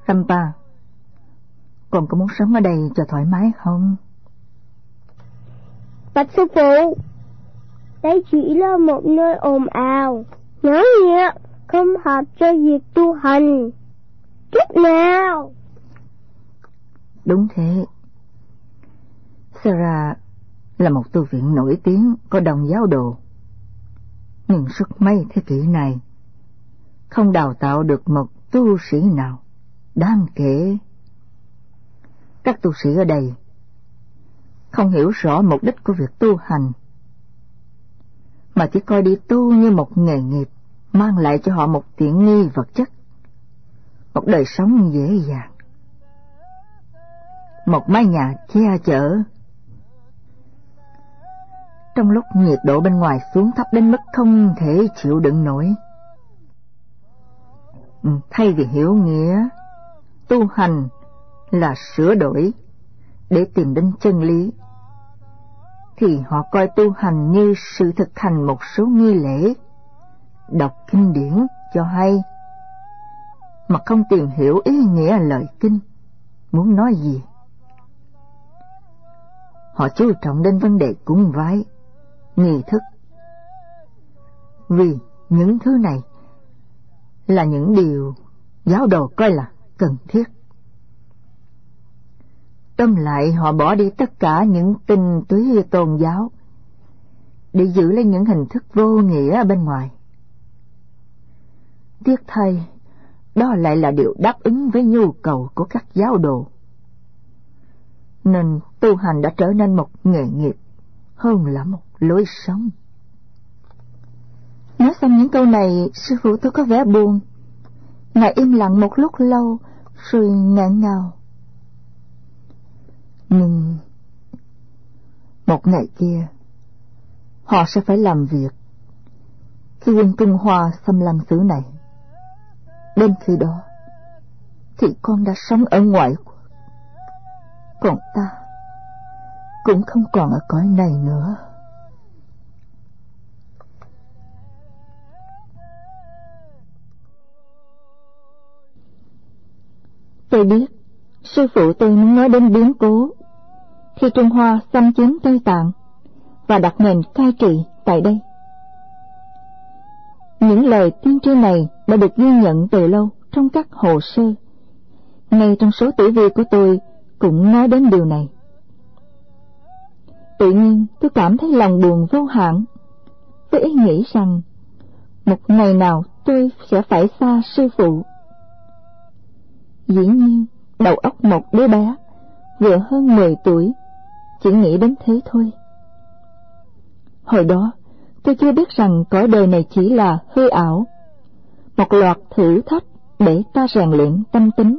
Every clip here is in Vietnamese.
Rampa, con có muốn sống ở đây cho thoải mái không? Bạch sư phụ, đây chỉ là một nơi ồn ào, náo nhiệt, không hợp cho việc tu hành chút nào. Đúng thế. Sarah là một tu viện nổi tiếng có đông giáo đồ, nhưng suốt mấy thế kỷ này không đào tạo được một tu sĩ nào đáng kể. Các tu sĩ ở đây không hiểu rõ mục đích của việc tu hành, mà chỉ coi đi tu như một nghề nghiệp mang lại cho họ một tiện nghi vật chất, một đời sống dễ dàng, một mái nhà che chở. Trong lúc nhiệt độ bên ngoài xuống thấp đến mức không thể chịu đựng nổi, thay vì hiểu nghĩa tu hành là sửa đổi để tìm đến chân lý, thì họ coi tu hành như sự thực hành một số nghi lễ, đọc kinh điển cho hay, mà không tìm hiểu ý nghĩa lời kinh muốn nói gì. Họ chú trọng đến vấn đề cúng vái, nghi thức, vì những thứ này là những điều giáo đồ coi là cần thiết. Tóm lại, họ bỏ đi tất cả những tinh túy tôn giáo để giữ lấy những hình thức vô nghĩa ở bên ngoài. Tiếc thay, đó lại là điều đáp ứng với nhu cầu của các giáo đồ, nên tu hành đã trở nên một nghề nghiệp hơn là một lối sống. Nói xong những câu này, sư phụ tôi có vẻ buồn. Ngài im lặng một lúc lâu rồi nghẹn ngào. Nhưng một ngày kia họ sẽ phải làm việc khi quân Trung Hoa xâm lăng xứ này. Đến khi đó thì con đã sống ở ngoại quốc, còn ta cũng không còn ở cõi này nữa. Tôi biết sư phụ tôi muốn nói đến biến cố khi Trung Hoa xâm chiếm Tây Tạng và đặt nền cai trị tại đây. Những lời tiên tri này đã được ghi nhận từ lâu trong các hồ sơ. Ngay trong số tử vi của tôi cũng nói đến điều này. Tự nhiên tôi cảm thấy lòng buồn vô hạn với ý nghĩ rằng một ngày nào tôi sẽ phải xa sư phụ. Dĩ nhiên, đầu óc một đứa bé vừa hơn 10 tuổi chỉ nghĩ đến thế thôi. Hồi đó tôi chưa biết rằng cõi đời này chỉ là hư ảo, một loạt thử thách để ta rèn luyện tâm tính.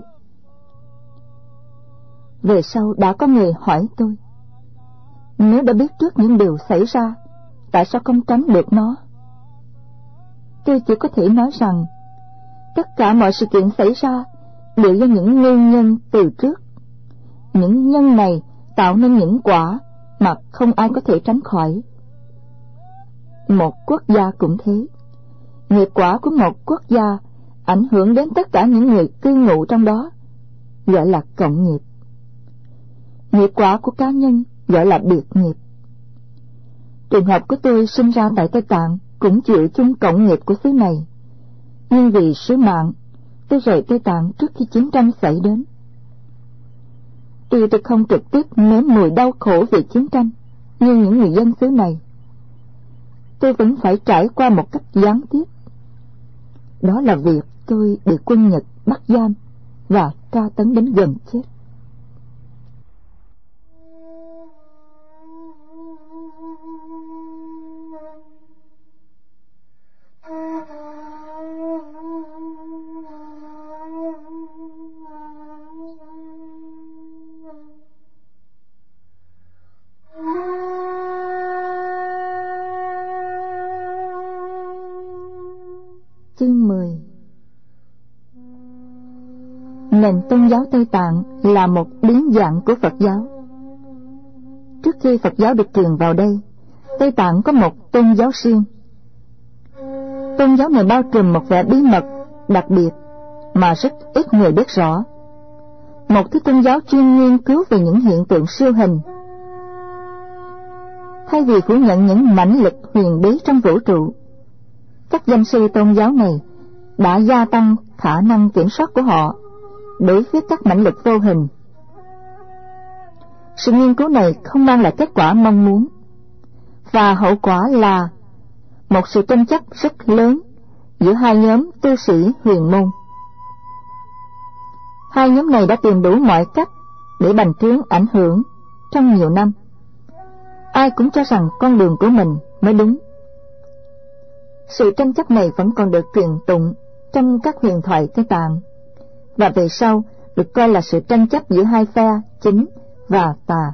Về sau đã có người hỏi tôi, nếu đã biết trước những điều xảy ra, tại sao không tránh được nó? Tôi chỉ có thể nói rằng tất cả mọi sự kiện xảy ra đều do những nguyên nhân từ trước. Những nhân này tạo nên những quả mà không ai có thể tránh khỏi. Một quốc gia cũng thế. Nghiệp quả của một quốc gia ảnh hưởng đến tất cả những người cư ngụ trong đó, gọi là cộng nghiệp. Nghiệp quả của cá nhân gọi là biệt nghiệp. Trường hợp của tôi sinh ra tại Tây Tạng cũng chịu chung cộng nghiệp của xứ này, nhưng vì sứ mạng, tôi rời Tây Tạng trước khi chiến tranh xảy đến. Tuy tôi không trực tiếp nếm mùi đau khổ vì chiến tranh như những người dân xứ này, tôi vẫn phải trải qua một cách gián tiếp. Đó là việc tôi bị quân Nhật bắt giam và tra tấn đến gần chết. Chương 10. Nền tôn giáo Tây Tạng là một biến dạng của Phật giáo. Trước khi Phật giáo được truyền vào đây, Tây Tạng có một tôn giáo riêng. Tôn giáo này bao trùm một vẻ bí mật đặc biệt mà rất ít người biết rõ. một thứ tôn giáo chuyên nghiên cứu về những hiện tượng siêu hình. Thay vì phủ nhận những mãnh lực huyền bí trong vũ trụ, các danh sư tôn giáo này đã gia tăng khả năng kiểm soát của họ đối với các mãnh lực vô hình. Sự nghiên cứu này không mang lại kết quả mong muốn, và hậu quả là một sự tranh chấp rất lớn giữa hai nhóm tu sĩ huyền môn. Hai nhóm này đã tìm đủ mọi cách để bành trướng ảnh hưởng trong nhiều năm. Ai cũng cho rằng con đường của mình mới đúng. Sự tranh chấp này vẫn còn được truyền tụng trong các huyền thoại Tây Tạng, và về sau được coi là sự tranh chấp giữa hai phe chính và tà.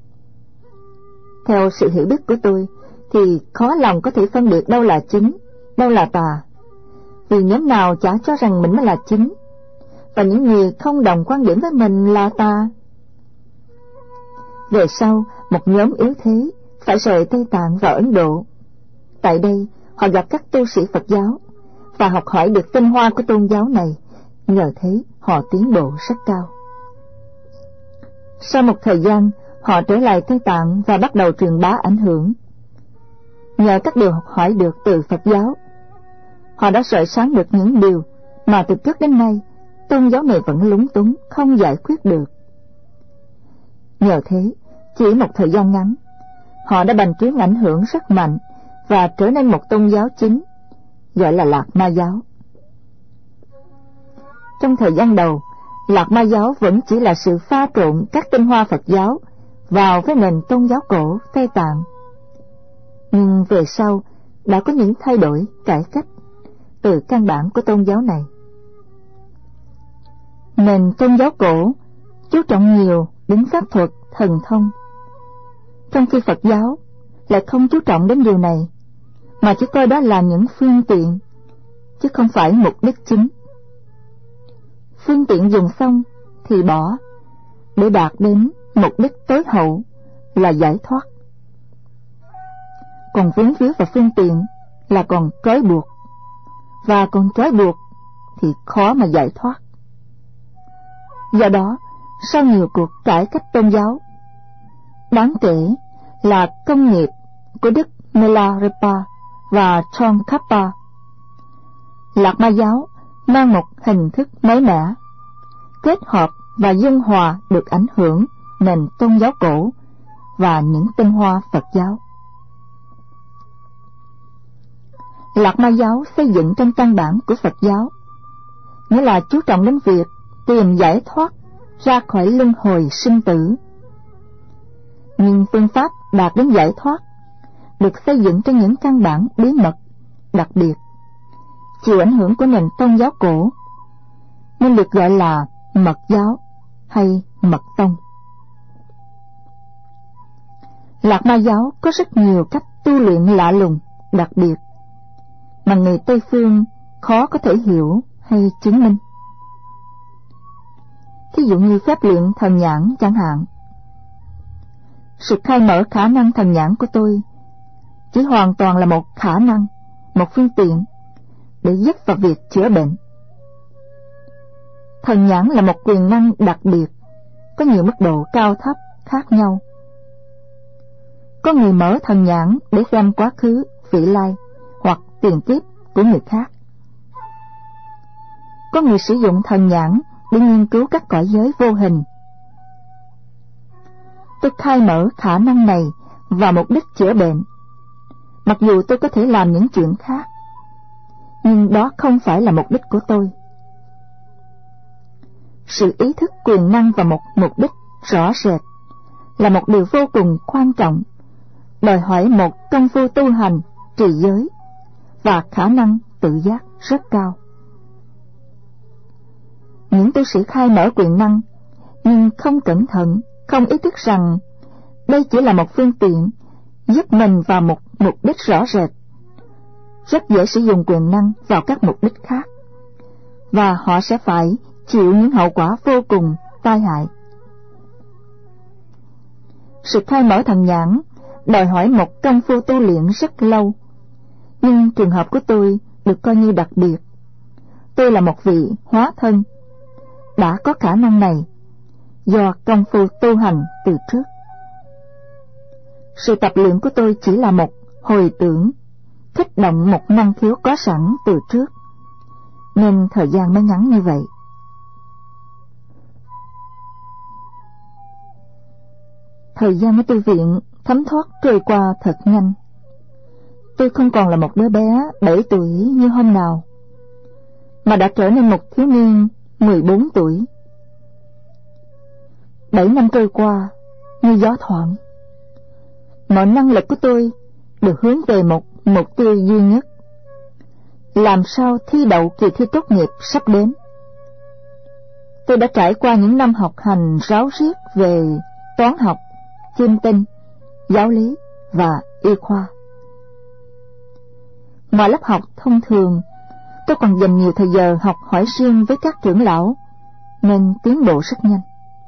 Theo sự hiểu biết của tôi thì khó lòng có thể phân biệt đâu là chính, đâu là tà, vì nhóm nào chả cho rằng mình mới là chính, và những người không đồng quan điểm với mình là tà. Về sau, một nhóm yếu thế phải rời Tây Tạng vào Ấn Độ. Tại đây, họ gặp các tu sĩ Phật giáo và học hỏi được tinh hoa của tôn giáo này. Nhờ thế, họ tiến bộ rất cao. Sau một thời gian, họ trở lại Tây Tạng và bắt đầu truyền bá ảnh hưởng. Nhờ các điều học hỏi được từ Phật giáo, họ đã soi sáng được những điều mà từ trước đến nay tôn giáo này vẫn lúng túng không giải quyết được. Nhờ thế, chỉ một thời gian ngắn, họ đã bành trướng ảnh hưởng rất mạnh và trở nên một tôn giáo chính, gọi là Lạc Ma giáo. Trong thời gian đầu, Lạc Ma giáo vẫn chỉ là sự pha trộn các tinh hoa Phật giáo vào với nền tôn giáo cổ Tây Tạng. Nhưng về sau đã có những thay đổi, cải cách từ căn bản của tôn giáo này. Nền tôn giáo cổ chú trọng nhiều đến pháp thuật, thần thông, trong khi Phật giáo lại không chú trọng đến điều này, mà chỉ coi đó là những phương tiện, chứ không phải mục đích chính. Phương tiện dùng xong thì bỏ, để đạt đến mục đích tối hậu là giải thoát. Còn vướng víu vào phương tiện là còn trói buộc, và còn trói buộc thì khó mà giải thoát. Do đó, sau nhiều cuộc cải cách tôn giáo, đáng kể là công nghiệp của Đức Milarepa và Tsongkhapa, Lạc Ma giáo mang một hình thức mới mẻ, kết hợp và dung hòa được ảnh hưởng nền tôn giáo cổ và những tinh hoa Phật giáo. Lạc Ma giáo xây dựng trên căn bản của Phật giáo, nghĩa là chú trọng đến việc tìm giải thoát ra khỏi luân hồi sinh tử. Nhưng phương pháp đạt đến giải thoát được xây dựng trên những căn bản bí mật, đặc biệt, chịu ảnh hưởng của nền tôn giáo cổ, nên được gọi là mật giáo hay mật tông. Lạc Ma giáo có rất nhiều cách tu luyện lạ lùng, đặc biệt, mà người Tây phương khó có thể hiểu hay chứng minh. Thí dụ như phép luyện thần nhãn chẳng hạn. Sự khai mở khả năng thần nhãn của tôi chỉ hoàn toàn là một khả năng, một phương tiện để giúp vào việc chữa bệnh. Thần nhãn là một quyền năng đặc biệt, có nhiều mức độ cao thấp khác nhau. Có người mở thần nhãn để xem quá khứ, vị lai hoặc tiền kiếp của người khác. Có người sử dụng thần nhãn để nghiên cứu các cõi giới vô hình. Tôi khai mở khả năng này vào mục đích chữa bệnh, mặc dù tôi có thể làm những chuyện khác, nhưng đó không phải là mục đích của tôi. Sự ý thức quyền năng vào một mục đích rõ rệt là một điều vô cùng quan trọng, đòi hỏi một công phu tu hành, trì giới và khả năng tự giác rất cao. Những tu sĩ khai mở quyền năng nhưng không cẩn thận, không ý thức rằng đây chỉ là một phương tiện giúp mình vào một mục đích rõ rệt, rất dễ sử dụng quyền năng vào các mục đích khác, và họ sẽ phải chịu những hậu quả vô cùng tai hại. Sự khai mở thần nhãn đòi hỏi một công phu tu luyện rất lâu, nhưng trường hợp của tôi được coi như đặc biệt. Tôi là một vị hóa thân, đã có khả năng này do công phu tu hành từ trước. Sự tập luyện của tôi chỉ là một hồi tưởng, kích động một năng khiếu có sẵn từ trước, nên thời gian mới ngắn như vậy. Thời gian ở tu viện thấm thoát trôi qua thật nhanh. Tôi không còn là một đứa bé 7 tuổi như hôm nào, mà đã trở nên một thiếu niên 14 tuổi. 7 năm trôi qua như gió thoảng. Mọi năng lực của tôi được hướng về một mục tiêu duy nhất: làm sao thi đậu kỳ thi tốt nghiệp sắp đến. Tôi đã trải qua những năm học hành ráo riết về toán học, chiêm tinh, giáo lý và y khoa. Ngoài lớp học thông thường, tôi còn dành nhiều thời giờ học hỏi riêng với các trưởng lão, nên tiến bộ rất nhanh.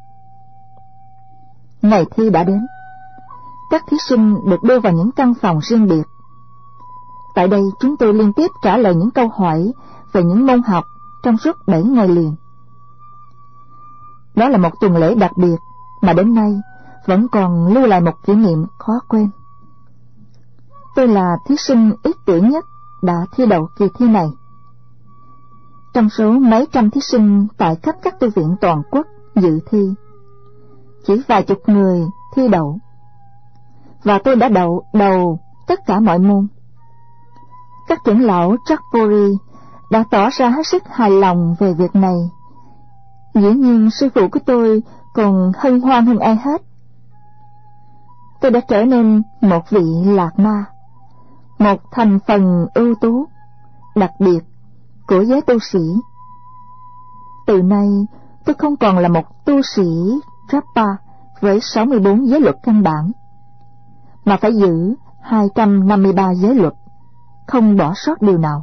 Ngày thi đã đến. Các thí sinh được đưa vào những căn phòng riêng biệt. Tại đây chúng tôi liên tiếp trả lời những câu hỏi về những môn học trong suốt 7 ngày liền. Đó là một tuần lễ đặc biệt mà đến nay vẫn còn lưu lại một kỷ niệm khó quên. Tôi là thí sinh ít tuổi nhất đã thi đậu kỳ thi này. Trong số mấy trăm thí sinh tại khắp các tu viện toàn quốc dự thi, chỉ vài chục người thi đậu, và tôi đã đậu đầu tất cả mọi môn. Các trưởng lão Trakpuri đã tỏ ra hết sức hài lòng về việc này. Dĩ nhiên sư phụ của tôi còn hân hoan hơn ai hết. Tôi đã trở nên một vị lạc ma, một thành phần ưu tú, đặc biệt của giới tu sĩ. Từ nay tôi không còn là một tu sĩ Japa với 64 giới luật căn bản, mà phải giữ 253 giới luật, không bỏ sót điều nào.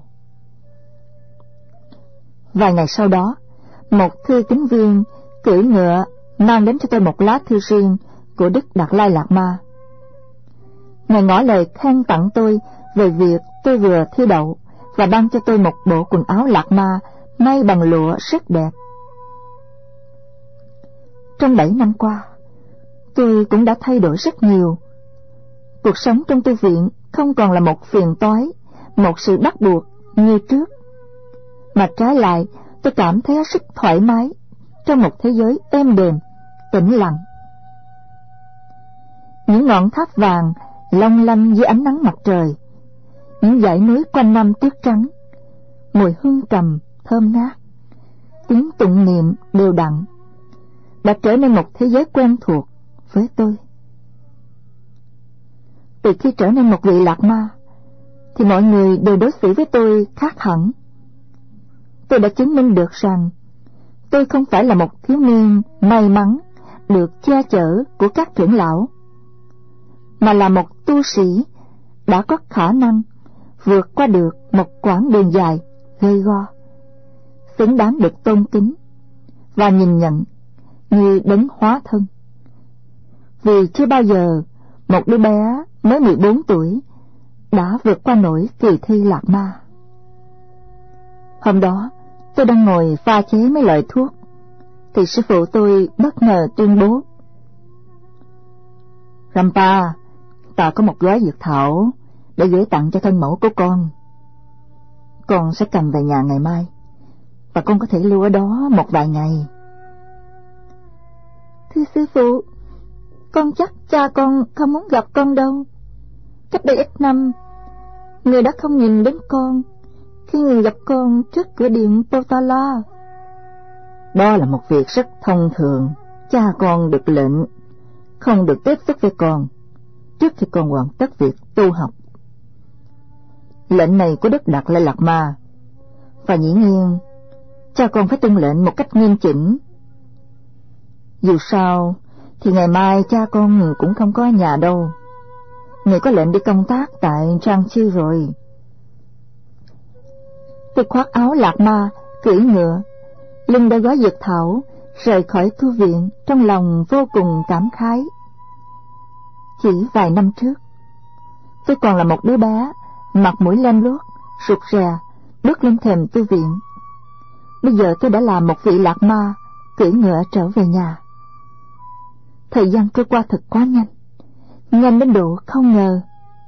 Vài ngày sau đó, một thư tín viên cưỡi ngựa mang đến cho tôi một lá thư riêng của Đức Đạt Lai Lạt Ma. Ngài ngỏ lời khen tặng tôi về việc tôi vừa thi đậu và ban cho tôi một bộ quần áo Lạt Ma may bằng lụa rất đẹp. Trong 7 năm qua, tôi cũng đã thay đổi rất nhiều. Cuộc sống trong tu viện không còn là một phiền toái, một sự bắt buộc như trước, mà trái lại tôi cảm thấy rất thoải mái trong một thế giới êm đềm, tĩnh lặng. Những ngọn tháp vàng long lanh dưới ánh nắng mặt trời, những dãy núi quanh năm tuyết trắng, mùi hương trầm thơm ngát, tiếng tụng niệm đều đặn, đã trở nên một thế giới quen thuộc với tôi. Từ khi trở nên một vị lạc ma, thì mọi người đều đối xử với tôi khác hẳn. Tôi đã chứng minh được rằng tôi không phải là một thiếu niên may mắn được che chở của các trưởng lão, mà là một tu sĩ đã có khả năng vượt qua được một quãng đường dài gay go, xứng đáng được tôn kính và nhìn nhận như đấng hóa thân. Vì chưa bao giờ một đứa bé mới 14 tuổi đã vượt qua nổi kỳ thi lạc ma. Hôm đó tôi đang ngồi pha chế mấy loại thuốc, thì sư phụ tôi bất ngờ tuyên bố: Rampa, ta có một gói dược thảo để gửi tặng cho thân mẫu của con. Con sẽ cầm về nhà ngày mai, và con có thể lưu ở đó một vài ngày. Thưa sư phụ, con chắc cha con không muốn gặp con đâu. Cách đây ít năm, người đã không nhìn đến con khi người gặp con trước cửa điện Potala. Đó là một việc rất thông thường. Cha con được lệnh không được tiếp xúc với con trước khi con hoàn tất việc tu học. Lệnh này của Đức Đạt Lai Lạt Ma, và dĩ nhiên cha con phải tuân lệnh một cách nghiêm chỉnh. Dù sao thì ngày mai cha con cũng không có ở nhà đâu. Người có lệnh đi công tác tại Rangchi rồi. Tôi khoác áo lạc ma, cưỡi ngựa, lưng đeo gói dược thảo, rời khỏi tu viện trong lòng vô cùng cảm khái. Chỉ vài năm trước, tôi còn là một đứa bé, mặt mũi lem luốc, rụt rè, bước lên thềm tu viện. Bây giờ tôi đã là một vị lạc ma, cưỡi ngựa trở về nhà. Thời gian trôi qua thật quá nhanh, nhanh đến độ không ngờ.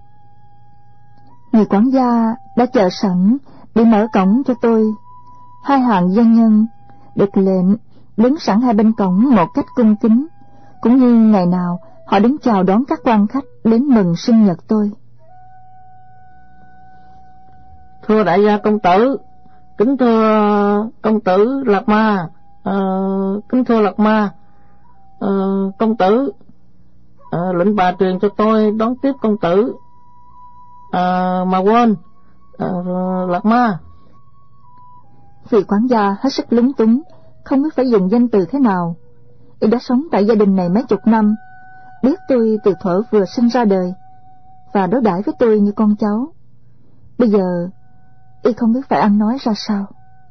Người quản gia đã chờ sẵn để mở cổng cho tôi. Hai hàng dân nhân được lệnh đứng sẵn hai bên cổng một cách cung kính, cũng như ngày nào họ đứng chào đón các quan khách đến mừng sinh nhật tôi. Thưa đại gia công tử, kính thưa công tử Lạc Ma, kính thưa Lạc Ma, công tử, lệnh bà truyền cho tôi đón tiếp công tử, mà quên, Lạc Ma. Vị quản gia hết sức lúng túng, không biết phải dùng danh từ thế nào. Y đã sống tại gia đình này mấy chục năm, biết tôi từ thuở vừa sinh ra đời, và đối đãi với tôi như con cháu. Bây giờ y không biết phải ăn nói ra sao.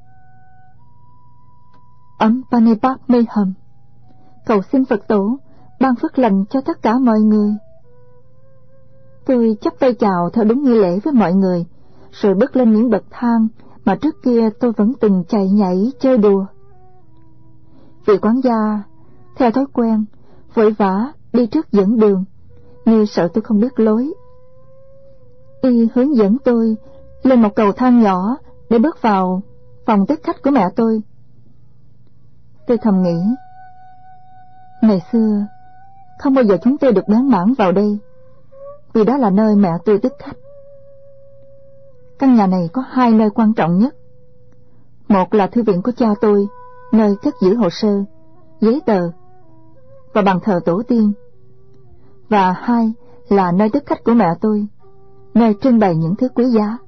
Panebab mê hầm, cầu xin Phật tổ ban phước lành cho tất cả mọi người. Tôi chắp tay chào theo đúng nghi lễ với mọi người, rồi bước lên những bậc thang mà trước kia tôi vẫn từng chạy nhảy chơi đùa. Vị quản gia theo thói quen vội vã đi trước dẫn đường, như sợ tôi không biết lối. Y hướng dẫn tôi lên một cầu thang nhỏ để bước vào phòng tiếp khách của mẹ tôi. Tôi thầm nghĩ, ngày xưa không bao giờ chúng tôi được bén mảng vào đây, vì đó là nơi mẹ tôi tiếp khách. Căn nhà này có hai nơi quan trọng nhất. Một là thư viện của cha tôi, nơi cất giữ hồ sơ, giấy tờ và bàn thờ tổ tiên. Và hai là nơi tiếp khách của mẹ tôi, nơi trưng bày những thứ quý giá.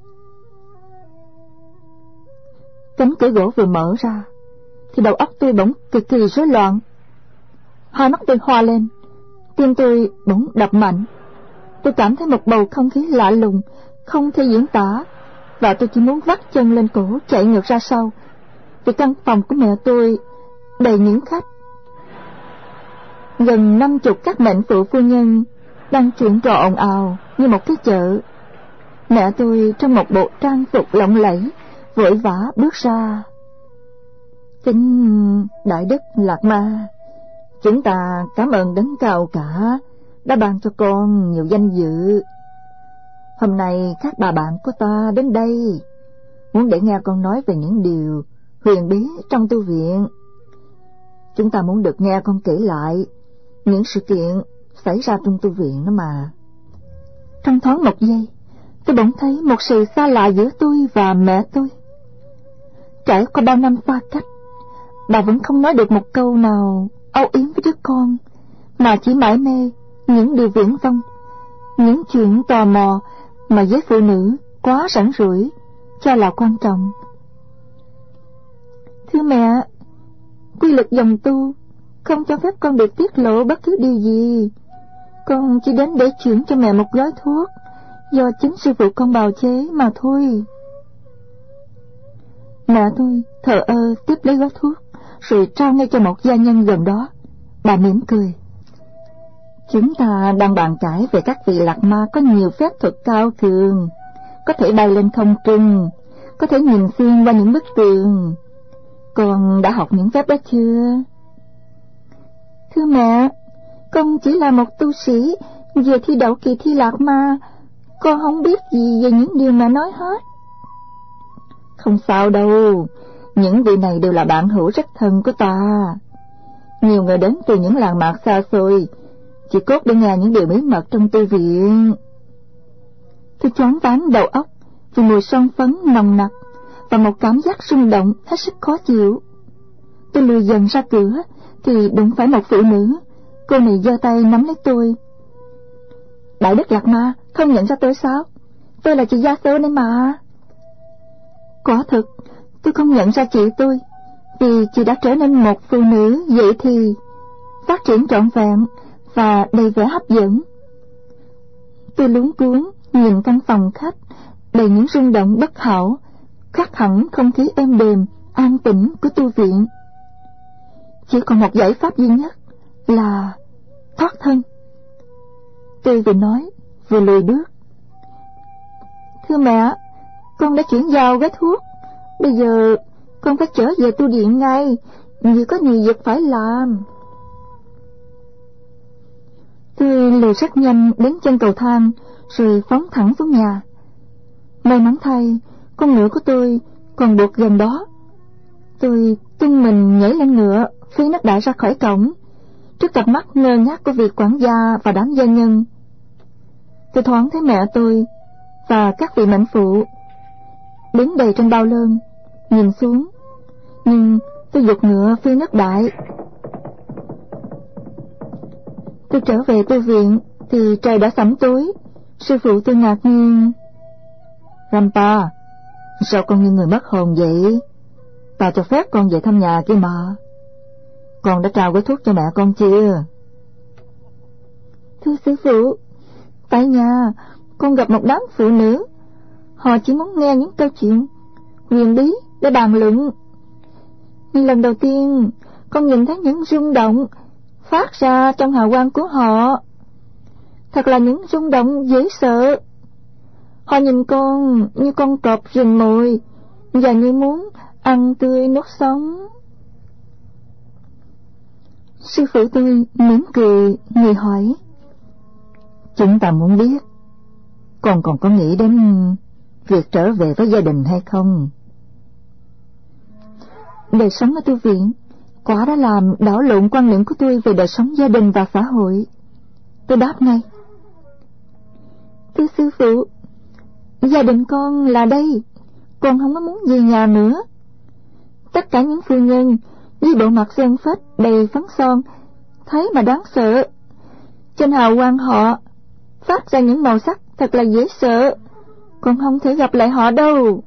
Cánh cửa gỗ vừa mở ra thì đầu óc tôi bỗng cực kỳ rối loạn. Hai mắt tôi hoa lên, tim tôi bỗng đập mạnh. Tôi cảm thấy một bầu không khí lạ lùng, không thể diễn tả, và tôi chỉ muốn vắt chân lên cổ chạy ngược ra sau, vì căn phòng của mẹ tôi đầy những khách. Gần 50 các mệnh phụ phu nhân đang chuyện trò ồn ào như một cái chợ. Mẹ tôi trong một bộ trang phục lộng lẫy vội vã bước ra. Kính đại đức Lạc Ma, chúng ta cảm ơn đấng cao cả đã ban cho con nhiều danh dự. Hôm nay các bà bạn của ta đến đây muốn để nghe con nói về những điều huyền bí trong tu viện. Chúng ta muốn được nghe con kể lại những sự kiện xảy ra trong tu viện đó mà. Trong thoáng một giây, tôi bỗng thấy một sự xa lạ giữa tôi và mẹ tôi. Trải qua bao năm xa cách, bà vẫn không nói được một câu nào âu yếm với đứa con, mà chỉ mải mê những điều viển vông, những chuyện tò mò mà với phụ nữ quá rảnh rỗi cho là quan trọng. Thưa mẹ, quy luật dòng tu không cho phép con được tiết lộ bất cứ điều gì. Con chỉ đến để chuyển cho mẹ một gói thuốc do chính sư phụ con bào chế mà thôi. Mẹ tôi thờ ơ tiếp lấy gói thuốc rồi trao ngay cho một gia nhân gần đó. Bà mỉm cười. Chúng ta đang bàn cãi về các vị lạc ma có nhiều phép thuật cao cường, có thể bay lên không trung, có thể nhìn xuyên qua những bức tường. Con đã học những phép đó chưa? Thưa mẹ, con chỉ là một tu sĩ vừa thi đậu kỳ thi lạc ma, con không biết gì về những điều mẹ nói hết. Không sao đâu, những vị này đều là bạn hữu rất thân của ta. Nhiều người đến từ những làng mạc xa xôi, chỉ cốt để nghe những điều bí mật trong tu viện. Tôi choáng váng đầu óc vì mùi son phấn nồng nặc và một cảm giác rung động hết sức khó chịu. Tôi lùi dần ra cửa thì đụng phải một phụ nữ. Cô này giơ tay nắm lấy tôi. Đại đức Lạc Ma không nhận ra tôi sao? Tôi là chị Gia Sơ này mà. Quả thực tôi không nhận ra chị tôi, vì chị đã trở nên một phụ nữ dậy thì, phát triển trọn vẹn và đầy vẻ hấp dẫn. Tôi luống cuống nhìn căn phòng khách đầy những rung động bất hảo, khác hẳn không khí êm đềm an tĩnh của tu viện. Chỉ còn một giải pháp duy nhất là thoát thân. Tôi vừa nói vừa lùi bước. Thưa mẹ, con đã chuyển giao gói thuốc, bây giờ con phải trở về tu viện ngay, vì có nhiều việc phải làm. Tôi lùi rất nhanh đến chân cầu thang rồi phóng thẳng xuống nhà. May mắn thay, con ngựa của tôi còn buộc gần đó. Tôi tung mình nhảy lên ngựa, phi nước đại ra khỏi cổng, trước cặp mắt ngơ ngác của vị quản gia và đám gia nhân. Tôi thoáng thấy mẹ tôi và các vị mệnh phụ đứng đầy trong bao lơn, nhìn xuống, nhưng tôi giục ngựa phi nước đại. Tôi trở về tu viện thì trời đã sẫm tối. Sư phụ tôi ngạc nhiên: Rampa, sao con như người mất hồn vậy? Ta cho phép con về thăm nhà kia mà. Con đã trao gói thuốc cho mẹ con chưa? Thưa sư phụ, tại nhà con gặp một đám phụ nữ. Họ chỉ muốn nghe những câu chuyện huyền bí để bàn luận. Lần đầu tiên con nhìn thấy những rung động phát ra trong hào quang của họ. Thật là những rung động dễ sợ. Họ nhìn con như con cọp rình mồi và như muốn ăn tươi nuốt sống. Sư phụ tôi mỉm cười, người hỏi: Chúng ta muốn biết con còn có nghĩ đến việc trở về với gia đình hay không? Đời sống ở tu viện quả đã làm đảo lộn quan niệm của tôi về đời sống gia đình và xã hội. Tôi đáp ngay: Thưa sư phụ, gia đình con là đây. Con không có muốn về nhà nữa. Tất cả những phu nhân với bộ mặt sơn phết đầy phấn son, thấy mà đáng sợ. Trên hào quang họ phát ra những màu sắc thật là dễ sợ. Con không thể gặp lại họ đâu.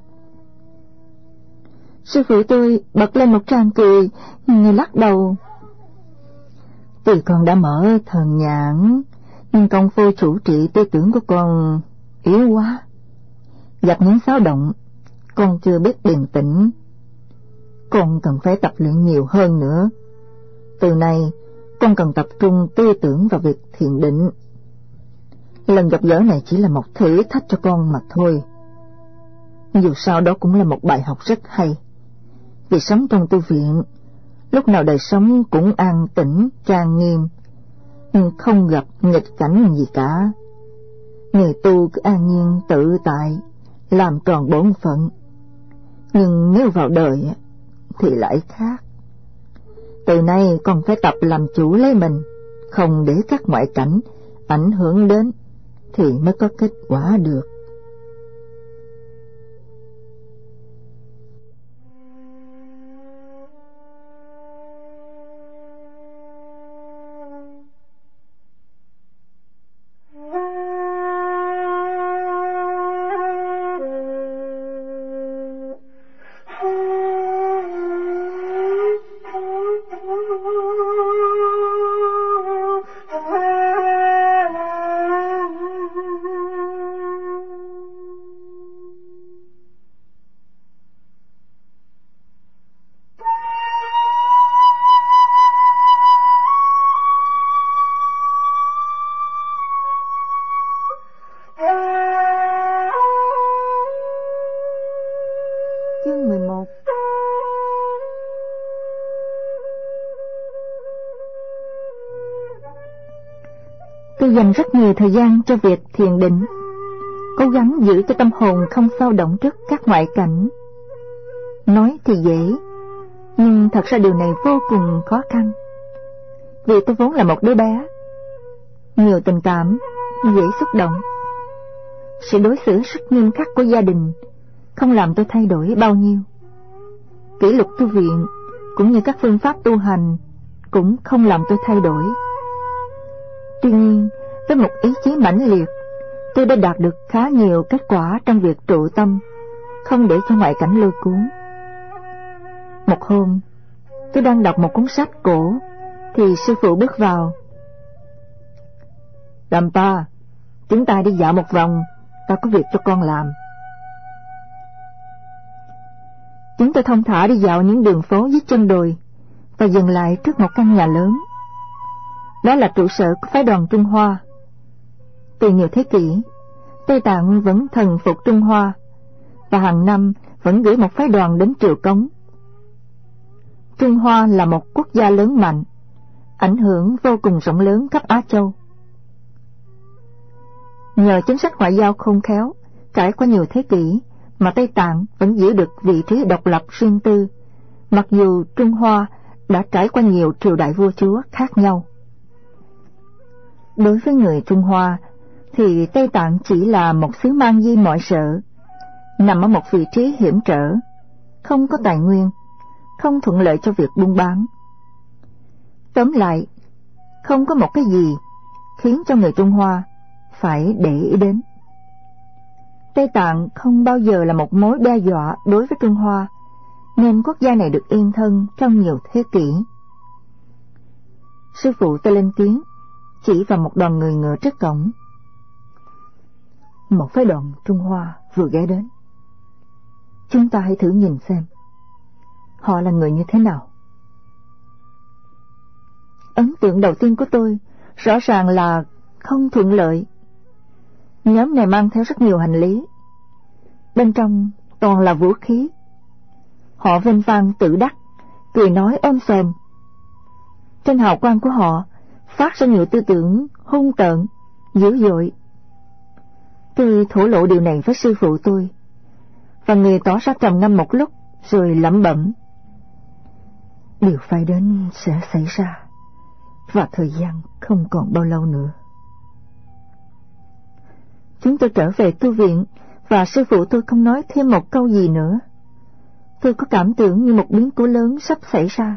Sư phụ tôi bật lên một tràng cười, người lắc đầu: Tuy con đã mở thần nhãn, nhưng công phu chủ trị tư tưởng của con yếu quá. Gặp những xáo động, con chưa biết điềm tĩnh. Con cần phải tập luyện nhiều hơn nữa. Từ nay, con cần tập trung tư tưởng vào việc thiền định. Lần gặp gỡ này chỉ là một thử thách cho con mà thôi. Dù sao đó cũng là một bài học rất hay. Vì sống trong tu viện, lúc nào đời sống cũng an tĩnh, trang nghiêm, nhưng không gặp nghịch cảnh gì cả. Người tu cứ an nhiên tự tại, làm tròn bổn phận. Nhưng nếu vào đời thì lại khác. Từ nay con phải tập làm chủ lấy mình, không để các ngoại cảnh ảnh hưởng đến, thì mới có kết quả được. Chương 11. Tôi dành rất nhiều thời gian cho việc thiền định, cố gắng giữ cho tâm hồn không xao động trước các ngoại cảnh. Nói thì dễ, nhưng thật ra điều này vô cùng khó khăn. Vì tôi vốn là một đứa bé, nhiều tình cảm, dễ xúc động. Sự đối xử rất nghiêm khắc của gia đình không làm tôi thay đổi bao nhiêu. Kỷ luật tu viện cũng như các phương pháp tu hành cũng không làm tôi thay đổi. Tuy nhiên, với một ý chí mãnh liệt, tôi đã đạt được khá nhiều kết quả trong việc trụ tâm, không để cho ngoại cảnh lôi cuốn. Một hôm, tôi đang đọc một cuốn sách cổ, thì sư phụ bước vào. Rampa, chúng ta đi dạo một vòng, ta có việc cho con làm. Chúng tôi thong thả đi dạo những đường phố dưới chân đồi và dừng lại trước một căn nhà lớn. Đó là trụ sở của phái đoàn Trung Hoa. Từ nhiều thế kỷ, Tây Tạng vẫn thần phục Trung Hoa và hàng năm vẫn gửi một phái đoàn đến triều cống. Trung Hoa là một quốc gia lớn mạnh, ảnh hưởng vô cùng rộng lớn khắp Á Châu. Nhờ chính sách ngoại giao khôn khéo, trải qua nhiều thế kỷ mà Tây Tạng vẫn giữ được vị trí độc lập riêng tư, mặc dù Trung Hoa đã trải qua nhiều triều đại vua chúa khác nhau. Đối với người Trung Hoa thì Tây Tạng chỉ là một xứ mang di mọi sợ, nằm ở một vị trí hiểm trở, không có tài nguyên, không thuận lợi cho việc buôn bán. Tóm lại, không có một cái gì khiến cho người Trung Hoa phải để ý đến. Tây Tạng không bao giờ là một mối đe dọa đối với Trung Hoa, nên quốc gia này được yên thân trong nhiều thế kỷ. Sư phụ tôi lên tiếng, chỉ vào một đoàn người ngựa trước cổng. Một phái đoàn Trung Hoa vừa ghé đến. Chúng ta hãy thử nhìn xem họ là người như thế nào. Ấn tượng đầu tiên của tôi rõ ràng là không thuận lợi. Nhóm này mang theo rất nhiều hành lý, bên trong toàn là vũ khí. Họ vênh vang tự đắc, cười nói ôm sòm. Trên hào quang của họ phát ra nhiều tư tưởng hung tợn, dữ dội. Tôi thổ lộ điều này với sư phụ tôi, và người tỏ ra trầm ngâm một lúc rồi lẩm bẩm: điều phải đến sẽ xảy ra, và thời gian không còn bao lâu nữa. Chúng tôi trở về tu viện, và sư phụ tôi không nói thêm một câu gì nữa. Tôi có cảm tưởng như một biến cố lớn sắp xảy ra.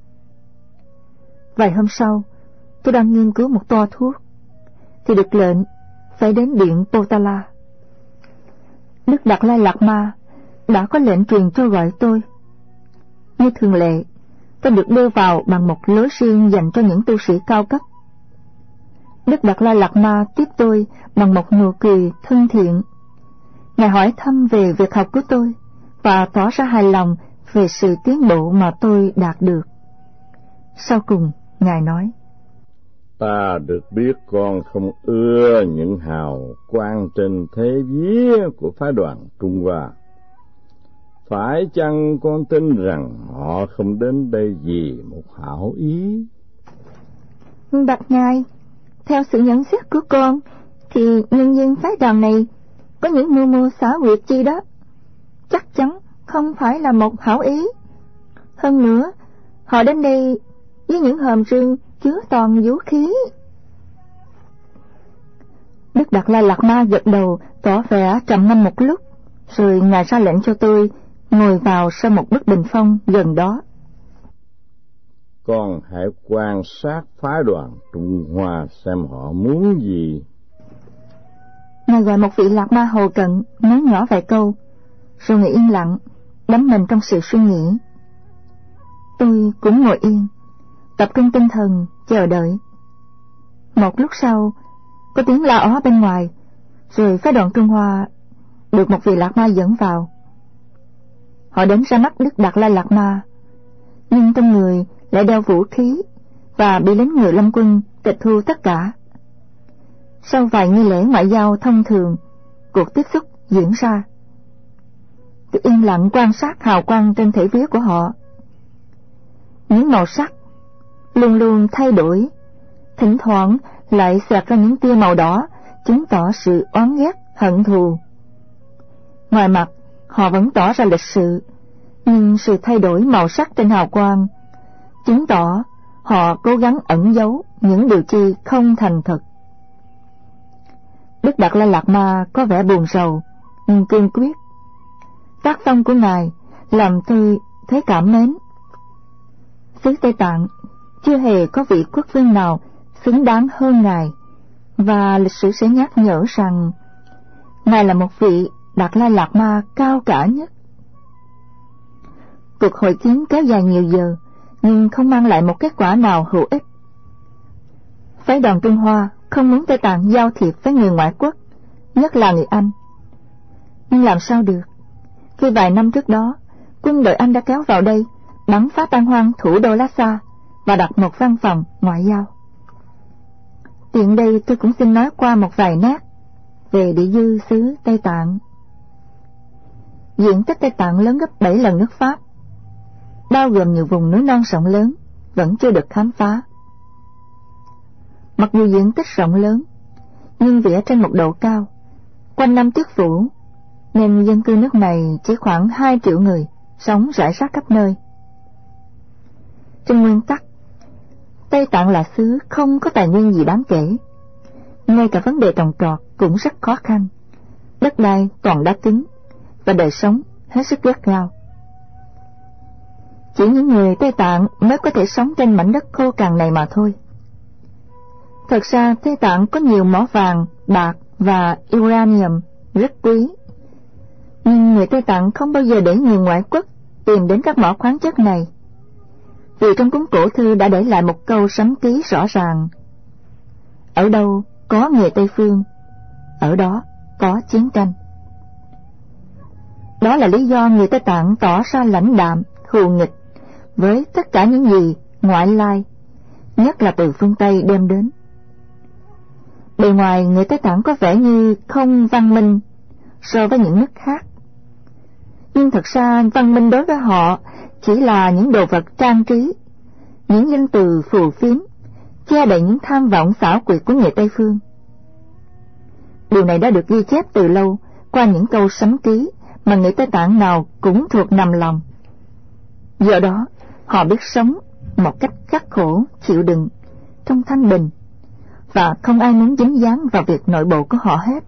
Vài hôm sau, tôi đang nghiên cứu một toa thuốc, thì được lệnh phải đến điện Potala. Đức Đạt Lai Lạt Ma đã có lệnh truyền cho gọi tôi. Như thường lệ, tôi được đưa vào bằng một lối riêng dành cho những tu sĩ cao cấp. Đức Đạt Lai Lạt Ma tiếp tôi bằng một nụ cười thân thiện. Ngài hỏi thăm về việc học của tôi và tỏ ra hài lòng về sự tiến bộ mà tôi đạt được. Sau cùng, Ngài nói: ta được biết con không ưa những hào quang trên thế vía của phái đoàn Trung Hoa. Phải chăng con tin rằng họ không đến đây vì một hảo ý? Bạch Ngài, theo sự nhận xét của con thì nhân viên phái đoàn này có những mưu mô xảo quyệt chi đó, chắc chắn không phải là một hảo ý. Hơn nữa, họ đến đây với những hòm rương chứa toàn vũ khí. Đức Đạt Lai Lạt Ma gật đầu, tỏ vẻ trầm ngâm một lúc, rồi Ngài ra lệnh cho tôi ngồi vào sau một bức bình phong gần đó. Con hãy quan sát phái đoàn Trung Hoa xem họ muốn gì. Ngài gọi một vị Lạt Ma hầu cận nói nhỏ vài câu, rồi Ngài yên lặng, đắm mình trong sự suy nghĩ. Tôi cũng ngồi yên, tập trung tinh thần chờ đợi. Một lúc sau, có tiếng la ó bên ngoài, rồi phái đoàn Trung Hoa được một vị Lạt Ma dẫn vào. Họ đến ra mắt Đức Đạt Lai Lạt Ma, nhưng trong người lại đeo vũ khí và bị lính ngự lâm quân tịch thu tất cả. Sau vài nghi lễ ngoại giao thông thường, cuộc tiếp xúc diễn ra. Tôi yên lặng quan sát hào quang trên thể vía của họ. Những màu sắc luôn luôn thay đổi, thỉnh thoảng lại xẹt ra những tia màu đỏ, chứng tỏ sự oán ghét, hận thù. Ngoài mặt, họ vẫn tỏ ra lịch sự, nhưng sự thay đổi màu sắc trên hào quang chứng tỏ họ cố gắng ẩn giấu những điều chi không thành thật. Đức Đạt Lai Lạt Ma có vẻ buồn rầu nhưng cương quyết. Tác phong của Ngài làm tôi thấy cảm mến. Xứ Tây Tạng chưa hề có vị quốc vương nào xứng đáng hơn Ngài, và lịch sử sẽ nhắc nhở rằng Ngài là một vị Đạt Lai Lạt Ma cao cả nhất. Cuộc hội kiến kéo dài nhiều giờ, nhưng không mang lại một kết quả nào hữu ích. Phái đoàn Trung Hoa không muốn Tây Tạng giao thiệp với người ngoại quốc, nhất là người Anh. Nhưng làm sao được, khi vài năm trước đó, quân đội Anh đã kéo vào đây, bắn phá tan hoang thủ đô Lhasa và đặt một văn phòng ngoại giao. Tiện đây tôi cũng xin nói qua một vài nét về địa dư xứ Tây Tạng. Diện tích Tây Tạng lớn gấp 7 lần nước Pháp, bao gồm nhiều vùng núi non rộng lớn vẫn chưa được khám phá. Mặc dù diện tích rộng lớn, nhưng vì ở trên một độ cao, quanh năm tuyết phủ, nên dân cư nước này chỉ khoảng 2 triệu người, sống rải rác khắp nơi. Trên nguyên tắc, Tây Tạng là xứ không có tài nguyên gì đáng kể, ngay cả vấn đề trồng trọt cũng rất khó khăn, đất đai toàn đá cứng và đời sống hết sức gắt gao. Chỉ những người Tây Tạng mới có thể sống trên mảnh đất khô cằn này mà thôi. Thật ra Tây Tạng có nhiều mỏ vàng, bạc và uranium rất quý, nhưng người Tây Tạng không bao giờ để người ngoại quốc tìm đến các mỏ khoáng chất này, vì trong cuốn cổ thư đã để lại một câu sấm ký rõ ràng: ở đâu có người Tây phương, ở đó có chiến tranh. Đó là lý do người Tây Tạng tỏ ra lãnh đạm, thù nghịch với tất cả những gì ngoại lai, nhất là từ phương Tây đem đến. Bề ngoài người Tây Tạng có vẻ như không văn minh so với những nước khác, nhưng thật ra văn minh đối với họ chỉ là những đồ vật trang trí, những danh từ phù phiếm che đậy những tham vọng xảo quyệt của người Tây phương. Điều này đã được ghi chép từ lâu qua những câu sấm ký mà người Tây Tạng nào cũng thuộc nằm lòng. Do đó, họ biết sống một cách khắc khổ, chịu đựng, trong thanh bình, và không ai muốn dính dáng vào việc nội bộ của họ hết.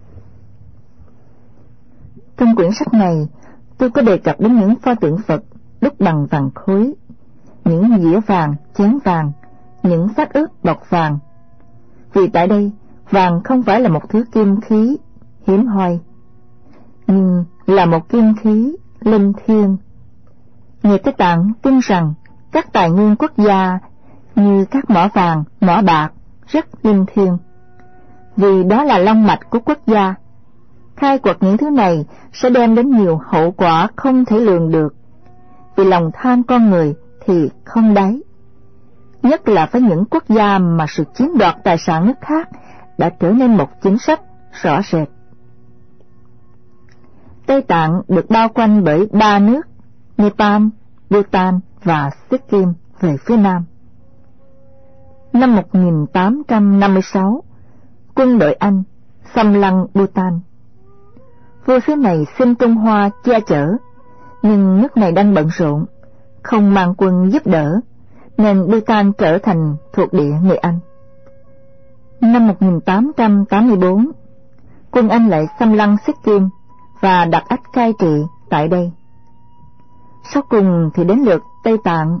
Trong quyển sách này, tôi có đề cập đến những pho tượng Phật đúc bằng vàng khối, những dĩa vàng, chén vàng, những xác ướp bọc vàng. Vì tại đây, vàng không phải là một thứ kim khí hiếm hoi, nhưng là một kim khí linh thiêng. Người Tây Tạng tin rằng các tài nguyên quốc gia như các mỏ vàng, mỏ bạc rất linh thiêng, vì đó là long mạch của quốc gia. Khai quật những thứ này sẽ đem đến nhiều hậu quả không thể lường được, vì lòng tham con người thì không đáy, nhất là với những quốc gia mà sự chiếm đoạt tài sản nước khác đã trở nên một chính sách rõ rệt. Tây Tạng được bao quanh bởi 3 nước: Nepal, Bhutan và Sikkim về phía nam. Năm 1856, quân đội Anh xâm lăng Bhutan. Vua xứ này xin Trung Hoa che chở, nhưng nước này đang bận rộn, không mang quân giúp đỡ, nên Bhutan trở thành thuộc địa người Anh. Năm 1884, quân Anh lại xâm lăng Sikkim và đặt ách cai trị tại đây. Sau cùng thì đến lượt Tây Tạng.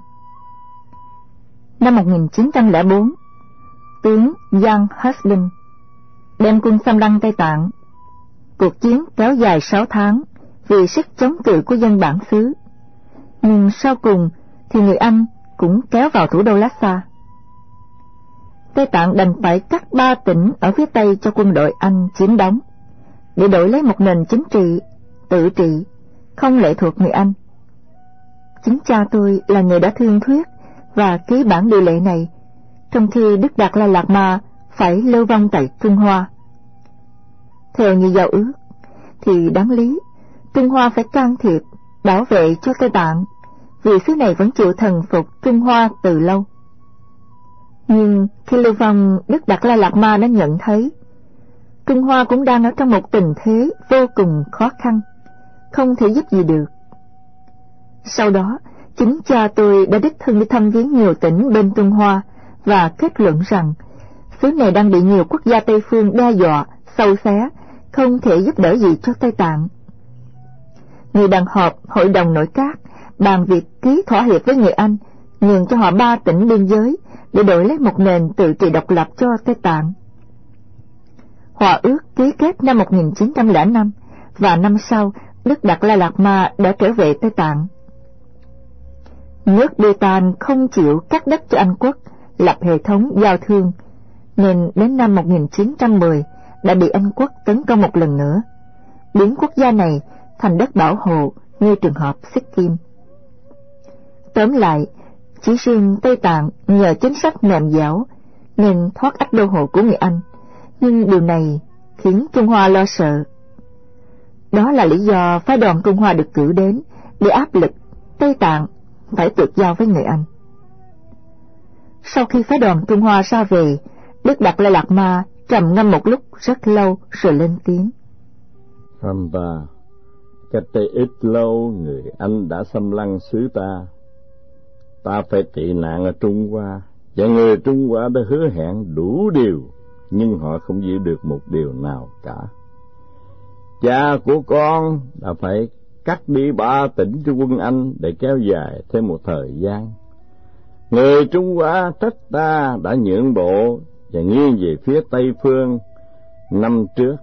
Năm 1904, tướng Young Husband đem quân xâm lăng Tây Tạng. Cuộc chiến kéo dài 6 tháng vì sức chống cự của dân bản xứ, nhưng sau cùng thì người Anh cũng kéo vào thủ đô Lhasa. Tây Tạng đành phải cắt 3 tỉnh ở phía Tây cho quân đội Anh chiếm đóng, để đổi lấy một nền chính trị tự trị, không lệ thuộc người Anh. Chính cha tôi là người đã thương thuyết và ký bản điều lệ này, trong khi Đức Đạt Lai Lạt Ma phải lưu vong tại Trung Hoa. Theo như giao ước, thì đáng lý Trung Hoa phải can thiệp bảo vệ cho Tây Tạng, vì xứ này vẫn chịu thần phục Trung Hoa từ lâu. Nhưng khi lưu vong, Đức Đạt Lai Lạt Ma đã nhận thấy Trung Hoa cũng đang ở trong một tình thế vô cùng khó khăn, không thể giúp gì được. Sau đó, chính cha tôi đã đích thân đi thăm viếng nhiều tỉnh bên Trung Hoa và kết luận rằng xứ này đang bị nhiều quốc gia Tây phương đe dọa, xâu xé, không thể giúp đỡ gì cho Tây Tạng. Người đàn họp hội đồng nội các bàn việc ký thỏa hiệp với người Anh, nhường cho họ 3 tỉnh biên giới để đổi lấy một nền tự trị độc lập cho Tây Tạng. Hòa ước ký kết năm 1905, và năm sau Đức Đạt Lai Lạt Ma đã trở về Tây Tạng. Nước Bhutan không chịu cắt đất cho Anh quốc, lập hệ thống giao thương, nên đến năm 1910 đã bị Anh quốc tấn công một lần nữa, biến quốc gia này thành đất bảo hộ như trường hợp Sikkim. Tóm lại, chỉ riêng Tây Tạng nhờ chính sách mềm dẻo nên thoát ách đô hộ của người Anh, nhưng điều này khiến Trung Hoa lo sợ. Đó là lý do phái đoàn Trung Hoa được cử đến để áp lực Tây Tạng phải tuyệt giao với người Anh. Sau khi phái đoàn Trung Hoa ra về, Đức Đạt Lai Lạt Ma trầm ngâm một lúc rất lâu rồi lên tiếng. Ramba, cách đây ít lâu người Anh đã xâm lăng xứ ta. Ta phải tị nạn ở Trung Hoa, và người Trung Hoa đã hứa hẹn đủ điều, nhưng họ không giữ được một điều nào cả. Cha của con đã phải cắt đi 3 tỉnh cho quân Anh để kéo dài thêm một thời gian. Người Trung Hoa trách ta đã nhượng bộ và nghiêng về phía Tây Phương. Năm trước,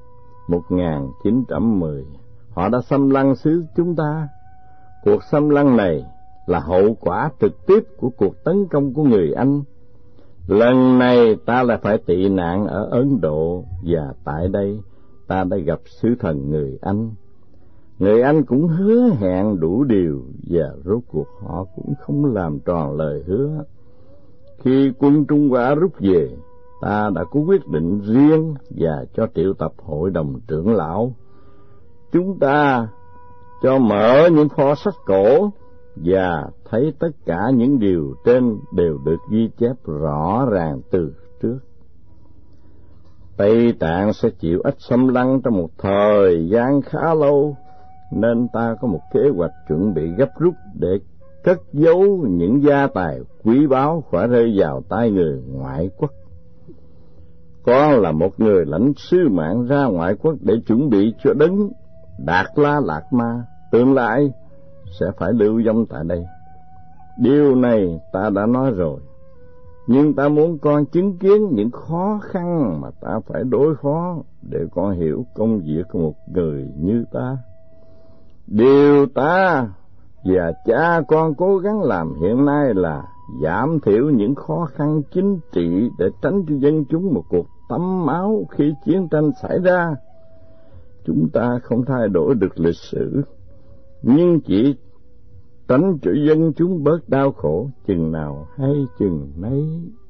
1910, họ đã xâm lăng xứ chúng ta. Cuộc xâm lăng này là hậu quả trực tiếp của cuộc tấn công của người Anh. Lần này ta lại phải tị nạn ở Ấn Độ, và tại đây ta đã gặp sứ thần người Anh. Người Anh cũng hứa hẹn đủ điều, và rốt cuộc họ cũng không làm tròn lời hứa. Khi quân Trung Hoa rút về, ta đã có quyết định riêng và cho triệu tập hội đồng trưởng lão. Chúng ta cho mở những kho sách cổ và thấy tất cả những điều trên đều được ghi chép rõ ràng từ trước. Tây Tạng sẽ chịu ách xâm lăng trong một thời gian khá lâu, nên ta có một kế hoạch chuẩn bị gấp rút để cất giấu những gia tài quý báu khỏi rơi vào tay người ngoại quốc. Con là một người lãnh sứ mạng ra ngoại quốc để chuẩn bị cho đấng Đạt La Lạt Ma tương lai sẽ phải lưu vong tại đây. Điều này ta đã nói rồi, nhưng ta muốn con chứng kiến những khó khăn mà ta phải đối phó để con hiểu công việc của một người như ta. Điều ta và cha con cố gắng làm hiện nay là giảm thiểu những khó khăn chính trị để tránh cho dân chúng một cuộc tắm máu khi chiến tranh xảy ra. Chúng ta không thay đổi được lịch sử, nhưng chỉ tránh cho dân chúng bớt đau khổ chừng nào hay chừng nấy.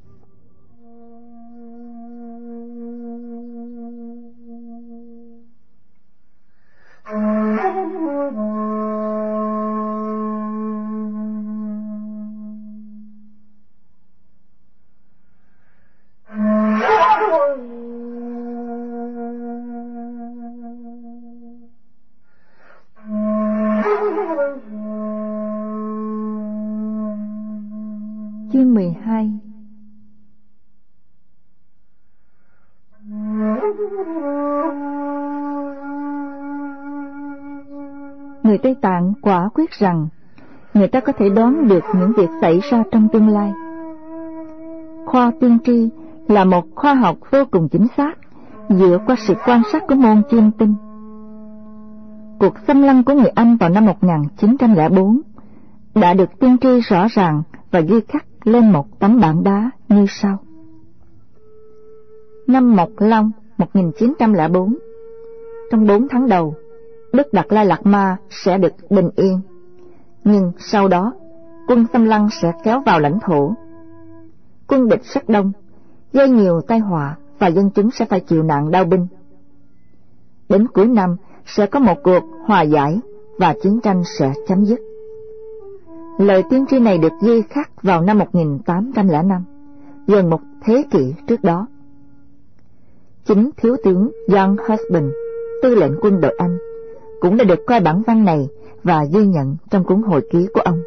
Chương 12. Người Tây Tạng quả quyết rằng người ta có thể đoán được những việc xảy ra trong tương lai. Khoa tiên tri là một khoa học vô cùng chính xác dựa qua sự quan sát của môn chiêm tinh. Cuộc xâm lăng của người Anh vào năm 1904 đã được tiên tri rõ ràng và ghi khắc lên một tấm bảng đá như sau. Năm Mộc Long 1904, trong 4 tháng đầu, Đức Đạt Lai Lạt Ma sẽ được bình yên, nhưng sau đó quân xâm lăng sẽ kéo vào lãnh thổ. Quân địch rất đông, gây nhiều tai họa và dân chúng sẽ phải chịu nạn đao binh. Đến cuối năm sẽ có một cuộc hòa giải và chiến tranh sẽ chấm dứt. Lời tiên tri này được ghi khắc vào năm 1805, gần một thế kỷ trước đó. Chính thiếu tướng John Husband, tư lệnh quân đội Anh, cũng đã được coi bản văn này và ghi nhận trong cuốn hồi ký của ông.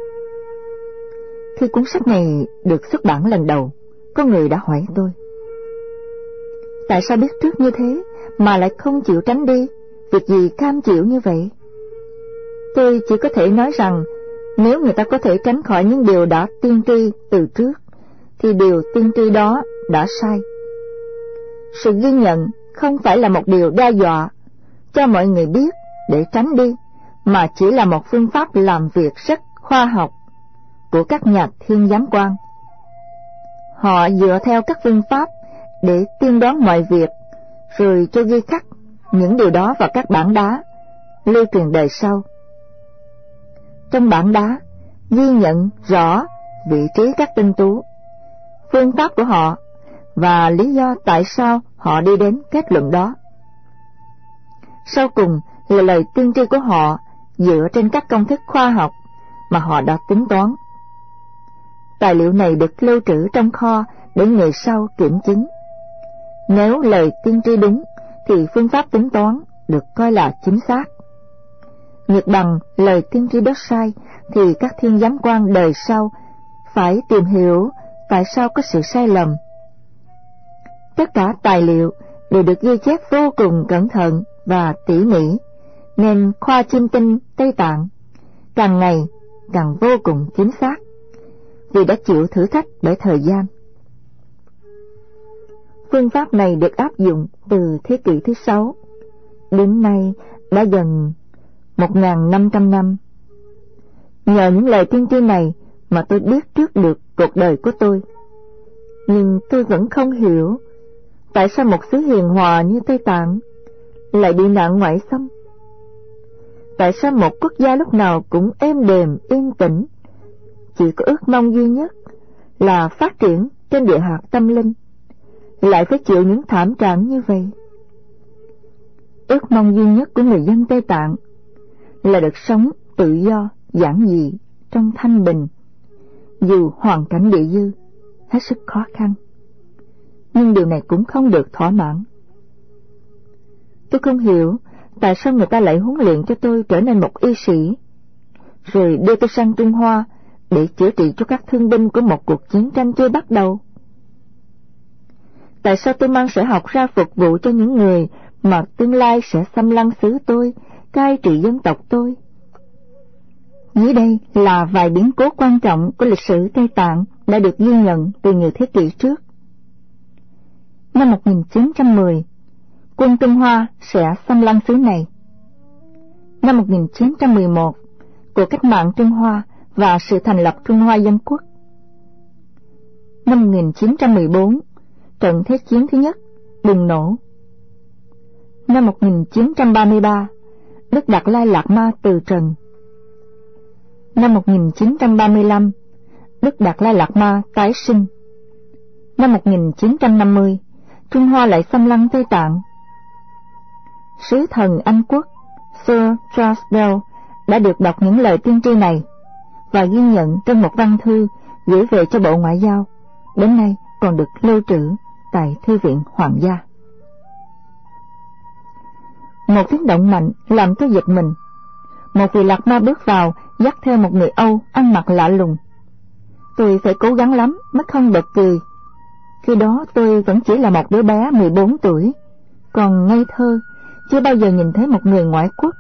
Khi cuốn sách này được xuất bản lần đầu, có người đã hỏi tôi: tại sao biết trước như thế mà lại không chịu tránh đi, việc gì cam chịu như vậy? Tôi chỉ có thể nói rằng nếu người ta có thể tránh khỏi những điều đã tiên tri từ trước, thì điều tiên tri đó đã sai. Sự ghi nhận không phải là một điều đe dọa cho mọi người biết để tránh đi, mà chỉ là một phương pháp làm việc rất khoa học của các nhà thiên giám quan. Họ dựa theo các phương pháp để tiên đoán mọi việc, rồi cho ghi khắc những điều đó vào các bảng đá, lưu truyền đời sau. Trong bảng đá ghi nhận rõ vị trí các tinh tú, phương pháp của họ và lý do tại sao họ đi đến kết luận đó. Sau cùng là lời tiên tri của họ dựa trên các công thức khoa học mà họ đã tính toán. Tài liệu này được lưu trữ trong kho để người sau kiểm chứng. Nếu lời tiên tri đúng thì phương pháp tính toán được coi là chính xác. Ngược bằng lời tiên tri đó sai thì các thiên giám quan đời sau phải tìm hiểu tại sao có sự sai lầm. Tất cả tài liệu đều được ghi chép vô cùng cẩn thận và tỉ mỉ, nên khoa chiêm tinh Tây Tạng càng ngày càng vô cùng chính xác, vì đã chịu thử thách bởi thời gian. Phương pháp này được áp dụng từ thế kỷ thứ 6, đến nay đã gần 1.500 năm. Nhờ những lời tiên tri này mà tôi biết trước được cuộc đời của tôi. Nhưng tôi vẫn không hiểu tại sao một xứ hiền hòa như Tây Tạng lại bị nạn ngoại xâm. Tại sao một quốc gia lúc nào cũng êm đềm yên tĩnh, chỉ có ước mong duy nhất là phát triển trên địa hạt tâm linh, lại phải chịu những thảm trạng như vậy? Ước mong duy nhất của người dân Tây Tạng là được sống tự do, giản dị, trong thanh bình, dù hoàn cảnh địa dư hết sức khó khăn. Nhưng điều này cũng không được thỏa mãn. Tôi không hiểu tại sao người ta lại huấn luyện cho tôi trở nên một y sĩ, rồi đưa tôi sang Trung Hoa để chữa trị cho các thương binh của một cuộc chiến tranh chưa bắt đầu. Tại sao tôi mang sở học ra phục vụ cho những người mà tương lai sẽ xâm lăng xứ tôi, cai trị dân tộc tôi? Dưới đây là vài biến cố quan trọng của lịch sử Tây Tạng đã được ghi nhận từ nhiều thế kỷ trước. Năm 1910, quân Trung Hoa sẽ xâm lăng xứ này. Năm 1911, cuộc cách mạng Trung Hoa và sự thành lập Trung Hoa Dân Quốc. Năm 1914, trận Thế chiến thứ nhất bùng nổ. Năm 1933, Đức Đạt Lai Lạt Ma từ trần. Năm 1935, Đức Đạt Lai Lạt Ma tái sinh. Năm 1950, Trung Hoa lại xâm lăng Tây Tạng. Sứ thần Anh Quốc Sir Charles Bell đã được đọc những lời tiên tri này và ghi nhận trong một văn thư gửi về cho Bộ Ngoại giao, đến nay còn được lưu trữ tại Thư viện Hoàng gia. Một tiếng động mạnh làm tôi giật mình. Một vị Lạt Ma bước vào, dắt theo một người Âu ăn mặc lạ lùng. Tôi phải cố gắng lắm mới không bật cười. Khi đó tôi vẫn chỉ là một đứa bé 14 tuổi, còn ngây thơ, chưa bao giờ nhìn thấy một người ngoại quốc.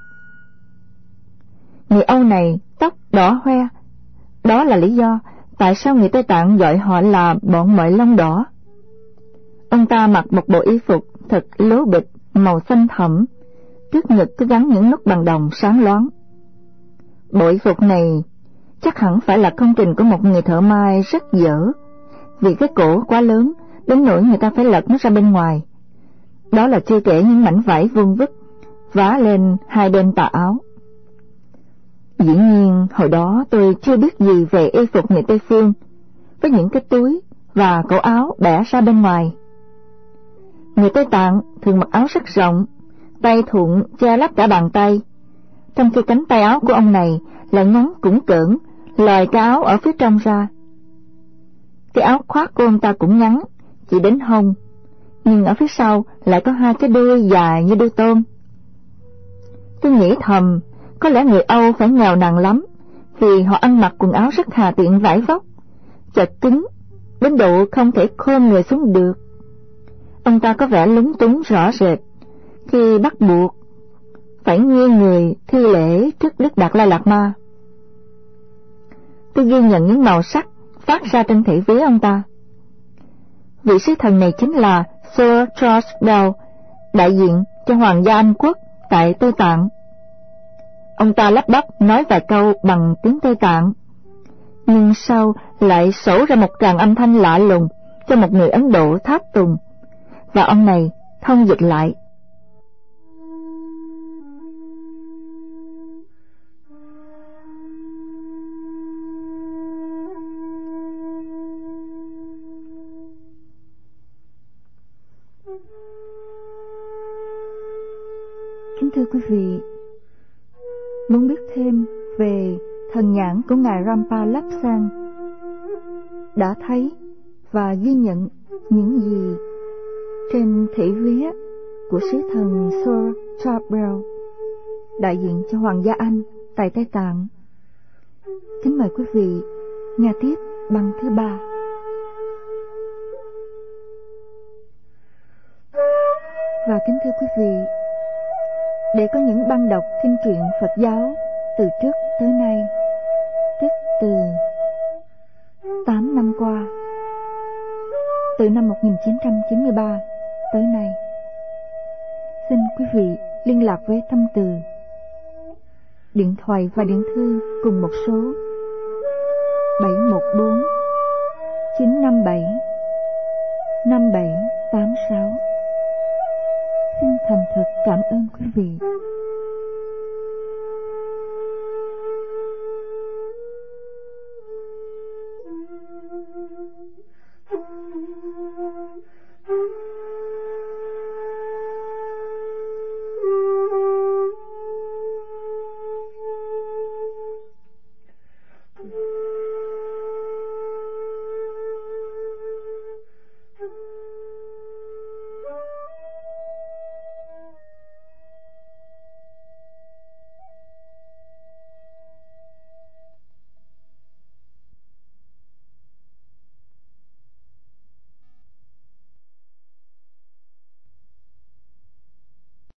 Người Âu này tóc đỏ hoe, đó là lý do tại sao người Tây Tạng gọi họ là bọn mọi lông đỏ. Ông ta mặc một bộ y phục thật lố bịch, màu xanh thẫm, trước ngực có gắn những nút bằng đồng sáng loáng. Bộ y phục này chắc hẳn phải là công trình của một người thợ may rất dở, vì cái cổ quá lớn đến nỗi người ta phải lật nó ra bên ngoài. Đó là chưa kể những mảnh vải vuông vức vá lên hai bên tà áo. Dĩ nhiên hồi đó tôi chưa biết gì về y phục người Tây phương, với những cái túi và cổ áo bẻ ra bên ngoài. Người Tây Tạng thường mặc áo rất rộng, tay thuận che lấp cả bàn tay, trong khi cánh tay áo của ông này lại ngắn cũn cỡn, lòi cái áo ở phía trong ra. Cái áo khoác của ông ta cũng ngắn, chỉ đến hông, nhưng ở phía sau lại có hai cái đuôi dài như đuôi tôm. Tôi nghĩ thầm, có lẽ người Âu phải nghèo nàn lắm, vì họ ăn mặc quần áo rất hà tiện vải vóc, chật cứng, đến độ không thể khom người xuống được. Ông ta có vẻ lúng túng rõ rệt khi bắt buộc phải nghiêng người thi lễ trước Đức Đạt Lai Lạt Ma. Tôi ghi nhận những màu sắc phát ra trên thể vía ông ta. Vị sứ thần này chính là Sir Charles Bell, đại diện cho Hoàng gia Anh Quốc tại Tây Tạng. Ông ta lắp bắp nói vài câu bằng tiếng Tây Tạng, nhưng sau lại sổ ra một tràng âm thanh lạ lùng cho một người Ấn Độ tháp tùng, và ông này thông dịch lại. Kính thưa quý vị, muốn biết thêm về thần nhãn của Ngài Rampa Lapsang đã thấy và ghi nhận những gì trên thẻ vía của sứ thần Sir Charles Bell, đại diện cho Hoàng gia Anh tại Tây Tạng. Kính mời quý vị nghe tiếp băng thứ 3. Và kính thưa quý vị, để có những băng đọc kinh truyện Phật giáo từ trước tới nay, tức từ 8 năm qua, từ năm 1993 tới nay, xin quý vị liên lạc với Tâm Từ. Điện thoại và điện thư cùng một số 714 957 5786. Xin thành thật cảm ơn quý vị.